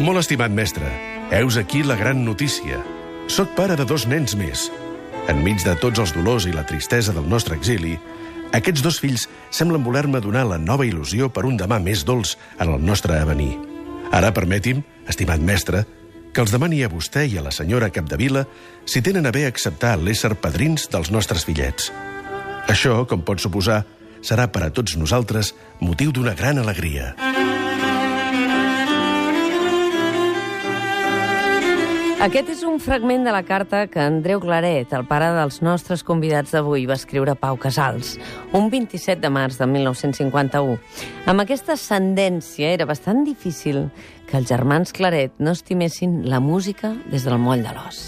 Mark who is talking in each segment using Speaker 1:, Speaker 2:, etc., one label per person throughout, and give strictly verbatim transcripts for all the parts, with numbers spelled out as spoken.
Speaker 1: Molt estimat mestre, heus aquí la gran notícia. Soc pare de dos nens més. Enmig de tots els dolors i la tristesa del nostre exili, aquests dos fills semblen voler-me donar la nova il·lusió per un demà més dolç en el nostre avenir. Ara permeti'm, estimat mestre, que els demani a vostè i a la senyora Capdevila si tenen a bé acceptar l'ésser padrins dels nostres fillets. Això, com pot suposar, serà per a tots nosaltres motiu d'una gran alegria.
Speaker 2: Aquest és un fragment de la carta que Andreu Claret, el pare dels nostres convidats d'avui, va escriure a Pau Casals, un vint-i-set de març de mil nou-cents cinquanta-u. Amb aquesta ascendència era bastant difícil que els germans Claret no estimessin la música des del moll de l'os.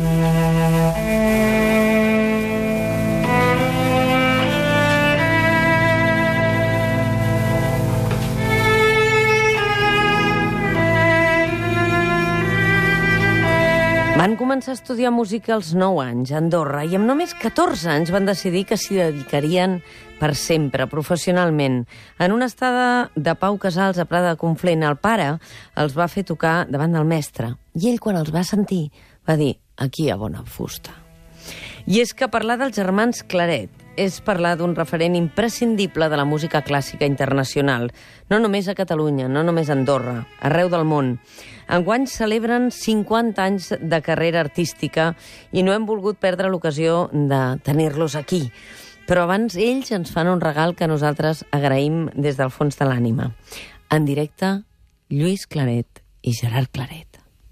Speaker 2: Van començar a estudiar música als nou anys a Andorra i amb només catorze anys van decidir que s'hi dedicarien per sempre, professionalment. En una estada de Pau Casals a Prada de Conflent, el pare els va fer tocar davant del mestre i ell, quan els va sentir, va dir: aquí hi ha bona fusta. I és que parlar dels germans Claret és parlar d'un referent imprescindible de la música clàssica internacional, no només a Catalunya, no només a Andorra, arreu del món. Enguany celebren cinquanta anys de carrera artística i no hem volgut perdre l'ocasió de tenir-los aquí. Però abans ells ens fan un regal que nosaltres agraïm des del fons de l'ànima. En directe, Lluís Claret i Gerard Claret.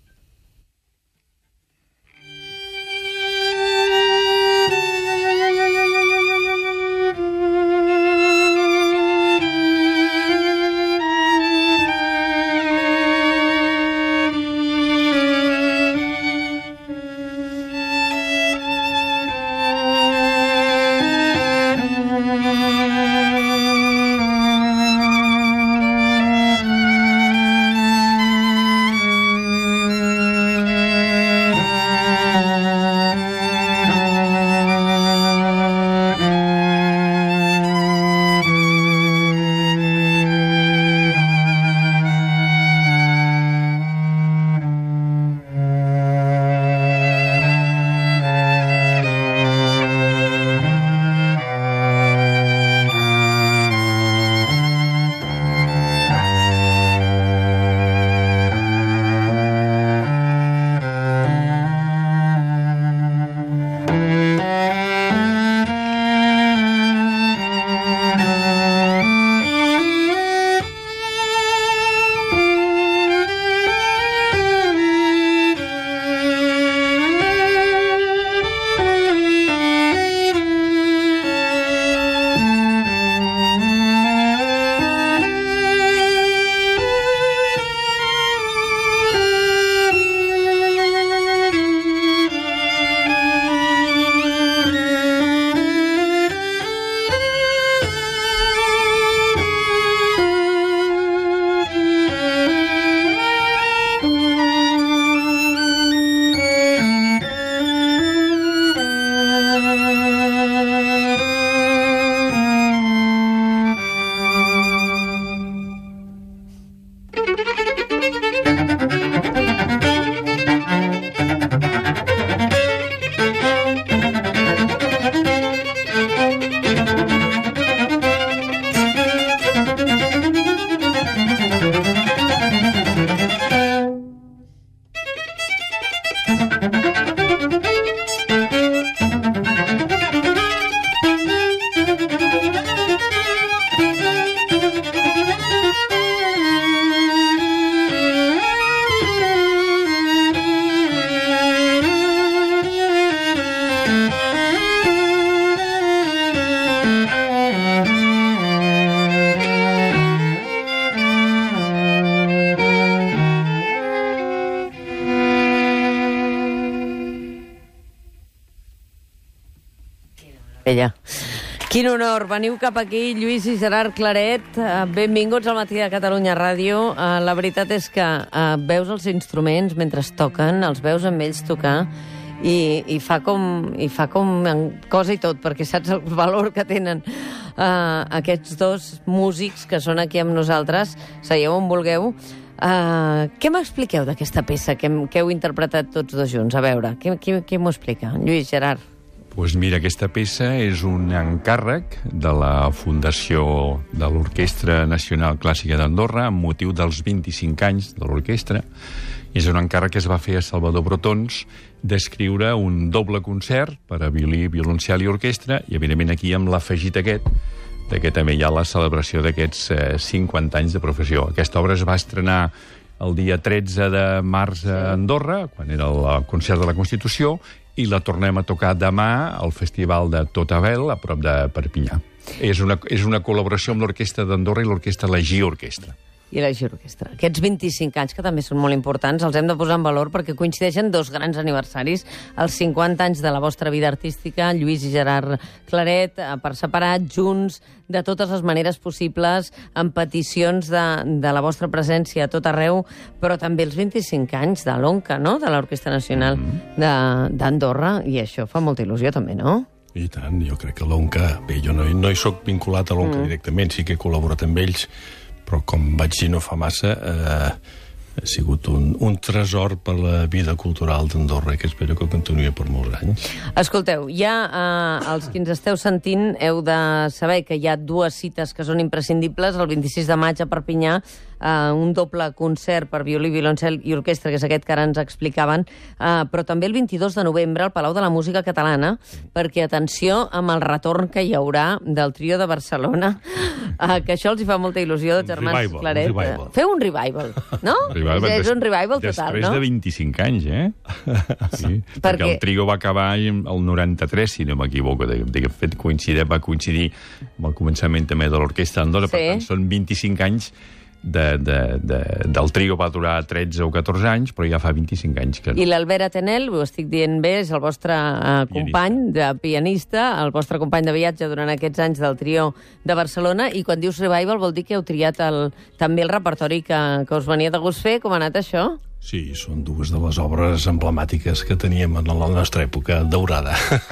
Speaker 2: Ella. Quin honor. Veniu cap aquí, Lluís i Gerard Claret. Benvinguts al Matí de Catalunya Ràdio. La veritat és que veus els instruments mentre es toquen, els veus amb ells tocar i, i fa com i fa com cosa i tot, perquè saps el valor que tenen uh, aquests dos músics que són aquí amb nosaltres. Seieu on vulgueu. Uh, què m'expliqueu d'aquesta peça que, hem, que heu interpretat tots dos junts? A veure, què, què, què m'ho explica? Lluís, Gerard.
Speaker 3: Pues mira, aquesta peça és un encàrrec de la Fundació de l'Orquestra Nacional Clàssica d'Andorra amb motiu dels vint-i-cinc anys de l'orquestra. És un encàrrec que es va fer a Salvador Brotons d'escriure un doble concert per a violí, violoncel i orquestra, i evidentment aquí amb l'afegit aquest, de que també hi ha la celebració d'aquests eh, cinquanta anys de professió. Aquesta obra es va estrenar el dia tretze de març a Andorra, quan era el concert de la Constitució, i la tornem a tocar demà al Festival de Totavel, a prop de Perpinyà. És una, és una col·laboració amb l'Orquestra d'Andorra i l'Orquestra La G Orquestra.
Speaker 2: I la G Orquestra. Aquests vint-i-cinc anys, que també són molt importants, els hem de posar en valor perquè coincideixen dos grans aniversaris, els cinquanta anys de la vostra vida artística, Lluís i Gerard Claret, per separat, junts, de totes les maneres possibles, amb peticions de, de la vostra presència a tot arreu, però també els vint-i-cinc anys de l'ONCA, no?, de l'Orquestra Nacional mm-hmm. d'Andorra, i això fa molta il·lusió també, no?
Speaker 1: I tant, jo crec que l'ONCA... Bé, jo no, no hi soc vinculat a l'ONCA mm. directament, sí que he col·laborat amb ells, però com vaig dir no fa massa, eh, ha sigut un, un tresor per la vida cultural d'Andorra, que espero que continuï per molts anys.
Speaker 2: Escolteu, ja eh, els que ens esteu sentint heu de saber que hi ha dues cites que són imprescindibles. El vint-i-sis de maig a Perpinyà, eh, un doble concert per violí, violoncel i orquestra, que és aquest que ara ens explicaven, eh, però també el vint-i-dos de novembre al Palau de la Música Catalana, perquè, atenció, amb el retorn que hi haurà del trio de Barcelona, eh, que això els hi fa molta il·lusió, dels germans
Speaker 1: revival,
Speaker 2: Claret.
Speaker 1: un revival.
Speaker 2: Feu un revival, no?
Speaker 3: Revival,
Speaker 2: és, és un revival total,
Speaker 3: després
Speaker 2: no?
Speaker 3: de vint-i-cinc anys, eh? Sí,
Speaker 2: perquè...
Speaker 3: perquè el trio va acabar el noranta-tres, si no m'equivoco. De, de fet, coincidir, va coincidir amb el començament també de l'Orquestra d'Andorra, sí. Per tant, són vint-i-cinc anys de, de, de, del trio va durar tretze o catorze anys, però ja fa vint-i-cinc anys que no.
Speaker 2: I l'Albert Atenel, ho estic dient bé, és el vostre uh, company de pianista, el vostre company de viatge durant aquests anys del trio de Barcelona, i quan dius revival vol dir que heu triat el, també el repertori que, que us venia de gust fer. Com ha anat això?
Speaker 1: Sí, són dues de les obres emblemàtiques que teníem en la nostra època daurada.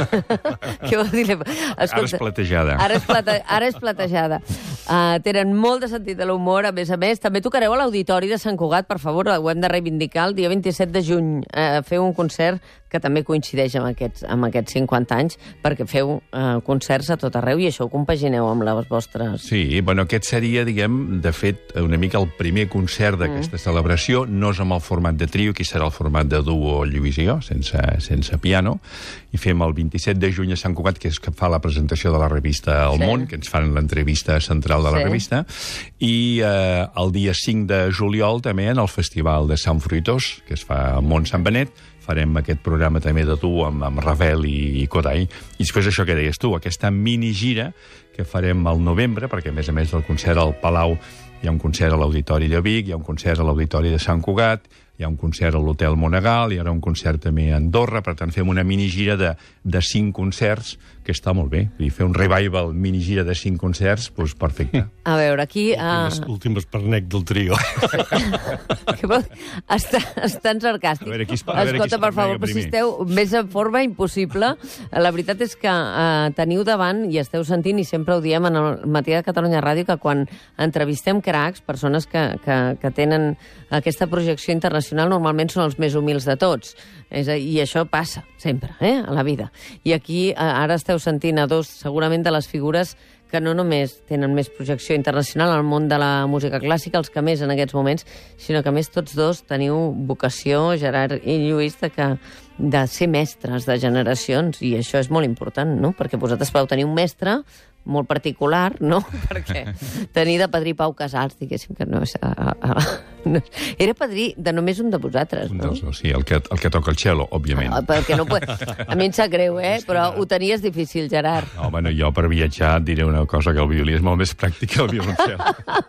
Speaker 2: Què vol dir? Escolta,
Speaker 3: ara és platejada.
Speaker 2: Ara és, plate, ara és platejada. Uh, tenen molt de sentit de l'humor, a més a més. També tocareu a l'Auditori de Sant Cugat, per favor, ho hem de reivindicar, el dia vint-i-set de juny. Uh, feu un concert que també coincideix amb aquests, amb aquests cinquanta anys, perquè feu uh, concerts a tot arreu i això ho compagineu amb les vostres...
Speaker 3: Sí, bueno, aquest seria, diguem, de fet, una mica el primer concert d'aquesta mm. celebració. No és amb el format de trio, aquí serà el format de duo Lluís i jo, sense, sense piano, i fem el vint-i-set de juny a Sant Cugat, que és que fa la presentació de la revista El sí. Món, que ens fan l'entrevista central de la sí. revista, i eh, el dia cinc de juliol també en el Festival de Sant Fruitós, que es fa al Mont Sant Benet, farem aquest programa també de tu amb, amb Ravel i, i Kodai. I després això que deies tu, aquesta mini-gira que farem al novembre, perquè a més a més del concert al Palau hi ha un concert a l'Auditori de Vic, hi ha un concert a l'Auditori de Sant Cugat, hi ha un concert a l'Hotel Monegal, hi haurà un concert també a Andorra, per tant fem una mini-gira de, de cinc concerts, que està molt bé. I fer un revival mini-gira de cinc concerts, doncs perfecte.
Speaker 2: A veure, aquí...
Speaker 1: Últimes, uh... últimes pernec del trio.
Speaker 2: Està, estan sarcàstic.
Speaker 3: A veure, qui es, a veure,
Speaker 2: Escolta, per favor, però si esteu més en forma, impossible. La veritat és que uh, teniu davant, i esteu sentint, i sempre ho diem en el Matí de Catalunya Ràdio, que quan entrevistem cracs, persones que, que, que tenen aquesta projecció internacional, normalment són els més humils de tots. És a, I això passa, sempre, eh, a la vida. I aquí uh, ara esteu sentint a dos, segurament, de les figures que no només tenen més projecció internacional al món de la música clàssica, els que més en aquests moments, sinó que, a més, tots dos teniu vocació, Gerard i Lluís, de, que, de ser mestres de generacions, i això és molt important, no? Perquè vosaltres vau tenir un mestre molt particular, no? Perquè tenir de padrí Pau Casals, diguéssim, que no és... A, a, no, era padrí de només un de vosaltres,
Speaker 3: un
Speaker 2: no?
Speaker 3: dels, sí, el que, el que toca el cello, òbviament.
Speaker 2: Ah, perquè no pot... A mi em sap greu, eh? Però ho tenies difícil, Gerard.
Speaker 3: No, bueno, jo per viatjar et diré una cosa, que el violí és molt més pràctic que el violoncel.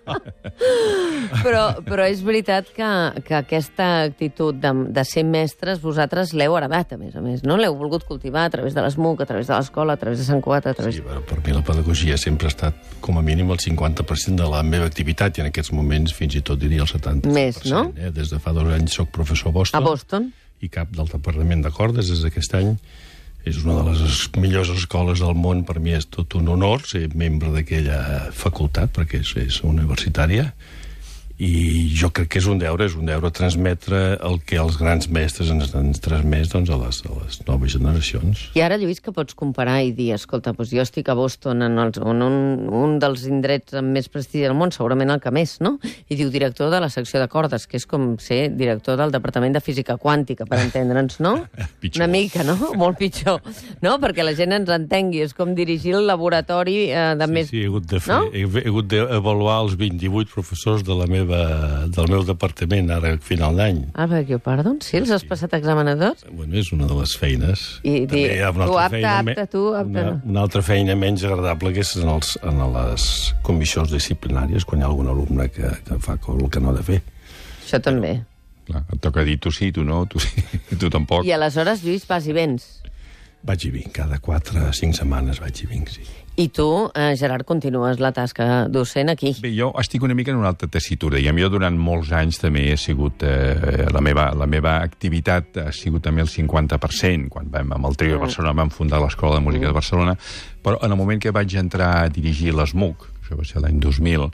Speaker 2: però, però és veritat que, que aquesta actitud de, de ser mestres vosaltres l'heu heredat, a més a més, no? L'heu volgut cultivar a través de l'ESMUC, a través de l'escola, a través de Sant Cugat, a través...
Speaker 1: Sí, però per mi la pedagogia sempre ha estat, com a mínim, el cinquanta per cent de la meva activitat, i en aquests moments fins i tot diria el setanta per cent.
Speaker 2: Més, no?
Speaker 1: Eh? Des de fa dos anys soc professor a Boston.
Speaker 2: A Boston.
Speaker 1: I cap del Departament de Cordes des d'aquest any. És una de les millors escoles del món. Per mi és tot un honor ser membre d'aquella facultat, perquè és, és universitària.
Speaker 4: I jo crec que és un deure, és un deure transmetre el que els grans mestres ens han transmès doncs, a, les, a les noves generacions.
Speaker 2: I ara, Lluís, que pots comparar i dir, escolta, doncs jo estic a Boston, en, els, en un, un dels indrets amb més prestigi del món, segurament el que més, no? I diu director de la secció de cordes, que és com ser director del Departament de Física Quàntica, per entendre'ns, no?
Speaker 3: Pitjor.
Speaker 2: Una mica, no? Molt pitjor. No? Perquè la gent ens entengui. És com dirigir el laboratori eh, de
Speaker 4: Sí,
Speaker 2: més...
Speaker 4: sí, he hagut de fer,
Speaker 2: No?
Speaker 4: he, he hagut d'avaluar els vint-i-vuit professors de la meva, del meu departament ara a final d'any.
Speaker 2: Ah, perquè, perdó, sí, els has passat examinadors?
Speaker 4: Bueno, és una de les feines.
Speaker 2: I
Speaker 4: També
Speaker 2: dir,
Speaker 4: hi ha una
Speaker 2: tu
Speaker 4: altra
Speaker 2: apte,
Speaker 4: feina
Speaker 2: apte,
Speaker 4: me-
Speaker 2: tu apte,
Speaker 4: Una,
Speaker 2: no.
Speaker 4: una altra feina menys agradable, que és en, els, en les comissions disciplinàries, quan hi ha algun alumne que, que fa el que no ha de fer.
Speaker 2: Això també.
Speaker 3: Clar, et toca dir tu sí, tu no, tu sí, tu tampoc.
Speaker 2: I aleshores, Lluís, vas i vens.
Speaker 4: Vaig i vinc, cada quatre o cinc setmanes vaig i vinc, sí.
Speaker 2: I tu, eh, Gerard, continues la tasca docent aquí.
Speaker 3: Bé, jo estic una mica en una altra tessitura. Diguem, jo durant molts anys també he sigut... Eh, la, meva, la meva activitat ha sigut també el cinquanta per cent. Quan vam, amb el trio de Barcelona vam fundar l'Escola de Música de Barcelona. Però en el moment que vaig entrar a dirigir l'S M U C, això va ser l'any dos mil,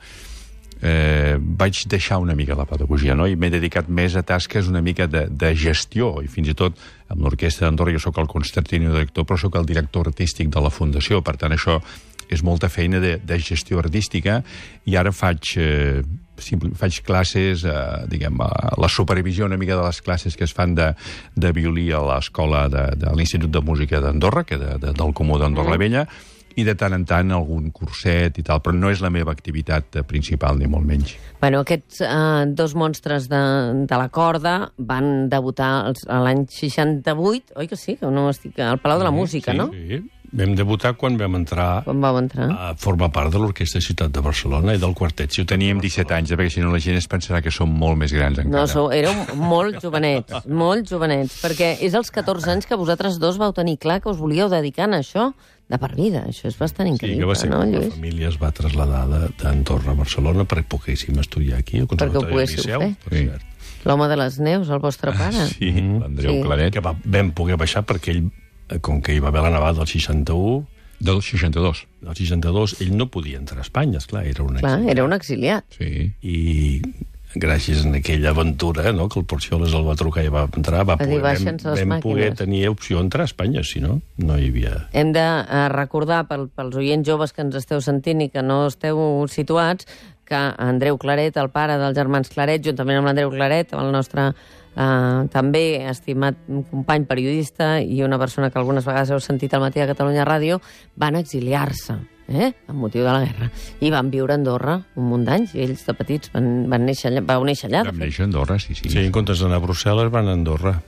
Speaker 3: eh, vaig deixar una mica la pedagogia, no? I m'he dedicat més a tasques una mica de, de gestió, i fins i tot amb l'Orquestra d'Andorra jo sóc el concertino director, però sóc el director artístic de la Fundació. Per tant, això és molta feina de, de gestió artística, i ara faig, eh, simple, faig classes, eh, diguem, eh, la supervisió una mica de les classes que es fan de, de violí a l'escola de, de l'Institut de Música d'Andorra, que de, de, del Comú d'Andorra la Vella, i de tant en tant algun curset i tal, però no és la meva activitat principal, ni molt menys.
Speaker 2: Bueno, aquests eh, dos monstres de, de la corda van debutar els- a l'any seixanta-vuit, oi que sí? Que no estic al Palau de la Música,
Speaker 3: sí,
Speaker 2: no?
Speaker 4: Sí, vam debutar quan vam entrar
Speaker 2: Quan vau entrar?
Speaker 4: a formar part de l'Orquestra Ciutat de Barcelona i del Quartet Ciutat.
Speaker 3: Teníem disset anys, perquè si no la gent es pensarà que som molt més grans encara.
Speaker 2: No, sou, éreu molt jovenets, molt jovenets, perquè és als catorze anys que vosaltres dos vau tenir clar que us volíeu dedicar a això de per vida. Això és bastant
Speaker 4: Sí,
Speaker 2: increïble,
Speaker 4: que va ser
Speaker 2: no,
Speaker 4: quan la
Speaker 2: Lluís?
Speaker 4: família es va traslladar de- d'Andorra a Barcelona perquè poguéssim estudiar aquí, al
Speaker 2: Perquè ho
Speaker 4: Conservatori del
Speaker 2: poguéssiu
Speaker 4: Liceu.
Speaker 2: fer.
Speaker 4: Per
Speaker 3: Sí.
Speaker 4: cert.
Speaker 2: L'home de les neus, el vostre pare.
Speaker 3: Sí, l'Andreu
Speaker 2: Sí.
Speaker 3: Claret.
Speaker 4: Que va, vam poder baixar perquè ell, eh, com que hi va haver la nevada del seixanta-u,
Speaker 3: Del seixanta-dos.
Speaker 4: del seixanta-dos, ell no podia entrar a Espanya, esclar, era un
Speaker 2: Clar,
Speaker 4: exili.
Speaker 2: era un exiliat.
Speaker 3: Sí.
Speaker 4: I gràcies a aquella aventura, no?, que el Porcioles el va trucar i va entrar, va
Speaker 2: Va dir,
Speaker 4: poder, vam,
Speaker 2: "Baixa'ns les
Speaker 4: vam poder
Speaker 2: màquines".
Speaker 4: tenir opció d'entrar a Espanya, si no, no hi havia...
Speaker 2: Hem de eh, recordar pel, pels oients joves que ens esteu sentint i que no esteu situats que Andreu Claret, el pare dels germans Claret, juntament amb l'Andreu Claret, el nostre eh, també estimat company periodista i una persona que algunes vegades heu sentit al matí a Catalunya Ràdio, van exiliar-se, eh? amb motiu de la guerra. I van viure a Andorra un munt d'anys, i ells de petits van, van néixer allà. Vau néixer allà, de
Speaker 3: Vam
Speaker 2: fet.
Speaker 3: néixer a Andorra, sí, sí.
Speaker 4: Sí, en comptes d'anar a Brussel·les van a Andorra.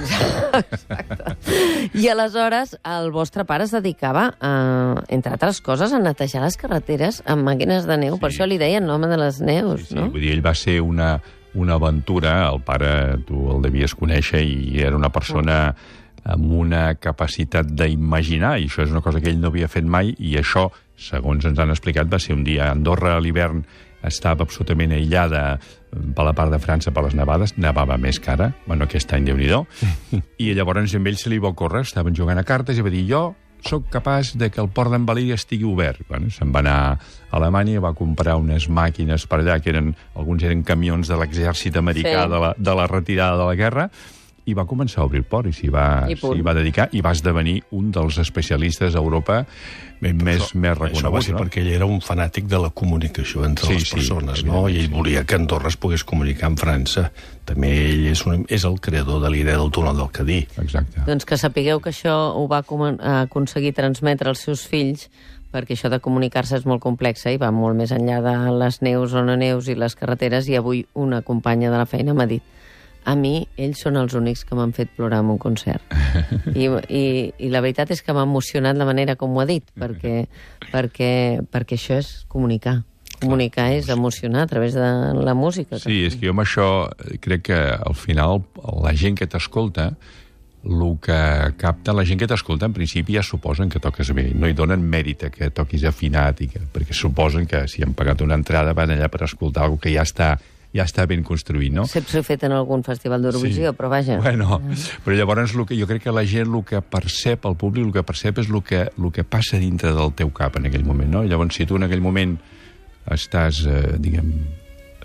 Speaker 2: I aleshores el vostre pare es dedicava, a, entre altres coses, a netejar les carreteres amb màquines de neu. Sí. Per això li deien l'home de les neus,
Speaker 3: Sí,
Speaker 2: no?
Speaker 3: vull dir, ell va ser una, una aventura, el pare tu el devies conèixer, i era una persona amb una capacitat d'imaginar, i això és una cosa que ell no havia fet mai, i això, segons ens han explicat, va ser un dia a Andorra a l'hivern, estava absolutament aïllada per la part de França per les nevades, nevava més que ara, bueno, aquest any Déu-n'hi-do, i llavors amb ell se li va ocórrer, estaven jugant a cartes i va dir, jo sóc capaç de que el port d'en Valí estigui obert. Bueno, se'n va anar a Alemanya, va comprar unes màquines per allà, que eren, alguns eren camions de l'exèrcit americà
Speaker 2: Sí.
Speaker 3: de, la, de la retirada de la guerra, i va començar a obrir el port i s'hi va,
Speaker 2: I punt.
Speaker 3: s'hi va dedicar, i va esdevenir un dels especialistes a Europa més, més
Speaker 4: Això va
Speaker 3: reconeguts.
Speaker 4: ser
Speaker 3: No?
Speaker 4: perquè ell era un fanàtic de la comunicació entre
Speaker 3: Sí,
Speaker 4: les
Speaker 3: sí,
Speaker 4: persones, no? I ell volia que Andorra es pogués comunicar amb França. També ell és, un, és el creador de l'idea del túnel del Cadí.
Speaker 3: Exacte.
Speaker 2: Doncs que sapigueu que això ho va comen- aconseguir transmetre als seus fills, perquè això de comunicar-se és molt complex, eh? I va molt més enllà de les neus o no neus i les carreteres, i avui una companya de la feina m'ha dit: a mi, ells són els únics que m'han fet plorar en un concert. I, i, i la veritat és que m'ha emocionat la manera com ho ha dit, perquè, perquè, perquè això és comunicar. Comunicar és emocionar a través de la música.
Speaker 3: Sí, és que jo amb això eh, crec que al final la gent que t'escolta, el que capta, la gent que t'escolta en principi ja suposen que toques bé, no hi donen mèrit a que toquis afinat, i que, perquè suposen que si han pagat una entrada van allà per escoltar alguna que ja està ja està ben construït, no?
Speaker 2: Sempre s'ha fet en algun festival d'Eurovisió,
Speaker 3: Sí.
Speaker 2: però vaja.
Speaker 3: Bueno, però llavors el que, jo crec que la gent el que percep, el públic el que percep és el que, el que passa dintre del teu cap en aquell moment, no? Llavors, si tu en aquell moment estàs, eh, diguem,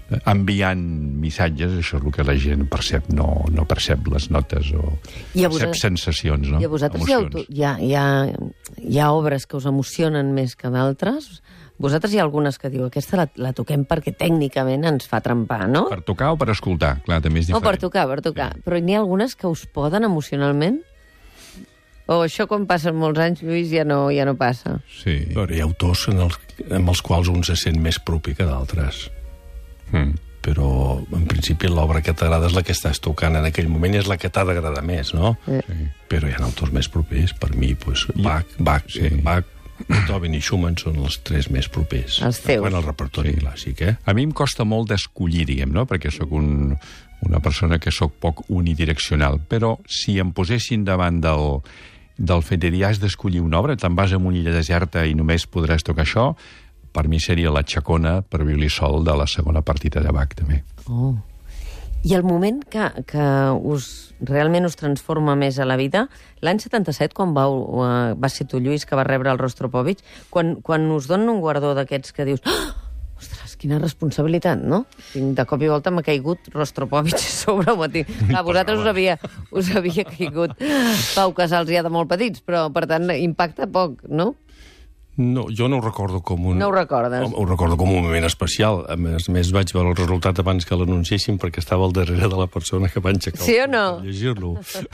Speaker 3: enviant missatges, això és el que la gent percep, no, no percep les notes o
Speaker 2: I a
Speaker 3: percep
Speaker 2: vosaltres,
Speaker 3: sensacions, no?
Speaker 2: I a vosaltres hi ha,
Speaker 3: Emocions.
Speaker 2: hi, ha, hi, ha, hi ha obres que us emocionen més que d'altres? Vosaltres hi ha algunes que diu aquesta la, la toquem perquè tècnicament ens fa trempar, no?
Speaker 3: Per tocar o per escoltar? Clar, també és
Speaker 2: No,
Speaker 3: diferent.
Speaker 2: per tocar, per tocar. Sí. Però n'hi ha algunes que us poden emocionalment? O això quan passen molts anys, Lluís, ja no, ja no passa?
Speaker 3: Sí.
Speaker 4: Però hi ha autors en els, amb els quals un se sent més propi que d'altres.
Speaker 3: Mm.
Speaker 4: Però, en principi, l'obra que t'agrada és la que estàs tocant en aquell moment i és la que t'ha d'agradar més, no?
Speaker 2: Sí.
Speaker 4: Però hi ha autors més propers. Per mi, pues, Bach, Bach,
Speaker 3: Sí.
Speaker 4: Bach, Beethoven i Schumann són els tres més propers.
Speaker 2: Els teus.
Speaker 4: Quan el repertori
Speaker 3: Sí.
Speaker 4: clàssic, eh?
Speaker 3: A mi em costa molt d'escollir, diguem, no? Perquè sóc un, una persona que sóc poc unidireccional. Però si em posessin davant del, del fet de dir has d'escollir una obra, te'n vas a una illa deserta i només podràs tocar això, per mi seria la Chacona per violí sol de la segona partita de Bach, també.
Speaker 2: Oh. I el moment que, que us, realment us transforma més a la vida, l'any setanta-set, quan vau, uh, va ser tu, Lluís, que va rebre el Rostropovich, quan, quan us donen un guardó d'aquests que dius oh, ostres, quina responsabilitat, no? De cop i volta m'ha caigut Rostropovich sobre el matí. Clar, vosaltres us havia, us havia caigut Pau Casals ja de molt petits, però, per tant, impacta poc, no?
Speaker 4: No, jo no ho recordo com un...
Speaker 2: No ho recordes?
Speaker 4: Ho, ho recordo com un moment especial. A més, a més, vaig veure el resultat abans que l'anunciessin perquè estava al darrere de la persona que va enxecar
Speaker 2: Sí o no?
Speaker 4: per llegir-lo.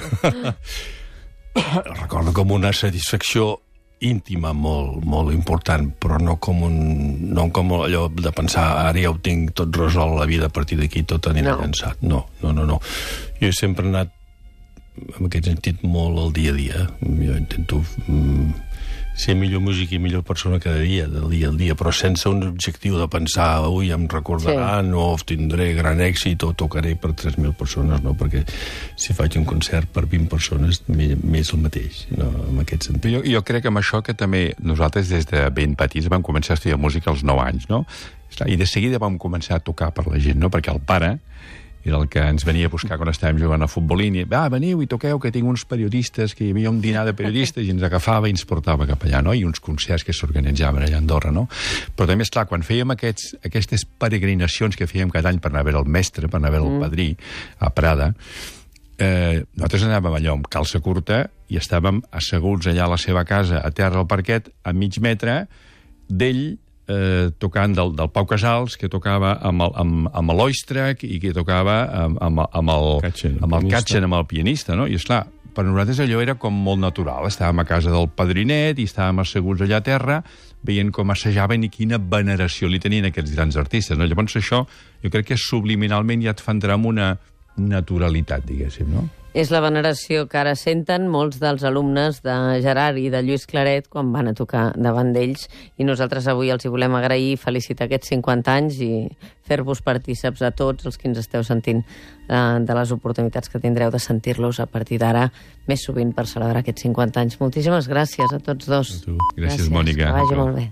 Speaker 4: Recordo com una satisfacció íntima molt, molt important, però no com, un, no com allò de pensar ara ja ho tinc tot resolt, la vida a partir d'aquí tot anirà
Speaker 2: No.
Speaker 4: llançat. No, no, no, no. Jo he sempre anat en aquest sentit molt al dia a dia. Jo intento mm, ser millor músic i millor persona cada dia, del dia al dia, però sense un objectiu de pensar ui, em recordaran sí. o tindré gran èxit o tocaré per tres mil persones, no? Perquè si faig un concert per vint persones m'és el mateix, no? En aquest sentit.
Speaker 3: Jo, jo crec que amb això que també nosaltres des de ben petits vam començar a estudiar música als nou anys, no? I de seguida vam començar a tocar per la gent, no? Perquè el pare era el que ens venia a buscar quan estàvem jugant a futbolín i va, veniu i toqueu que tinc uns periodistes, que hi havia un dinar de periodistes i ens agafava i ens portava cap allà, no? I uns concerts que s'organitzaven allà a Andorra, no? Però també, esclar, quan fèiem aquests, aquestes peregrinacions que fèiem cada any per anar a veure el mestre, per anar a veure el padrí a Prada, eh, nosaltres anàvem allò amb calça curta i estàvem asseguts allà a la seva casa, a terra al parquet, a mig metre d'ell, Eh, tocant del, del Pau Casals, que tocava amb el, amb, amb l'Oistrakh i que tocava amb, amb, amb el
Speaker 4: Katchen,
Speaker 3: amb el
Speaker 4: pianista.
Speaker 3: Katchen, amb el pianista, no? I esclar, per nosaltres allò era com molt natural. Estàvem a casa del padrinet i estàvem asseguts allà a terra veient com assajaven i quina veneració li tenien aquests grans artistes, no? Llavors això jo crec que subliminalment ja et fa entrar en una naturalitat, diguéssim, no?
Speaker 2: És la veneració que ara senten molts dels alumnes de Gerard i de Lluís Claret quan van a tocar davant d'ells, i nosaltres avui els hi volem agrair i felicitar aquests cinquanta anys i fer-vos partíceps a tots els que ens esteu sentint eh, de les oportunitats que tindreu de sentir-los a partir d'ara més sovint per celebrar aquests cinquanta anys. Moltíssimes gràcies a tots dos.
Speaker 3: A tu. Gràcies, Mònica.
Speaker 2: Que vagi molt bé.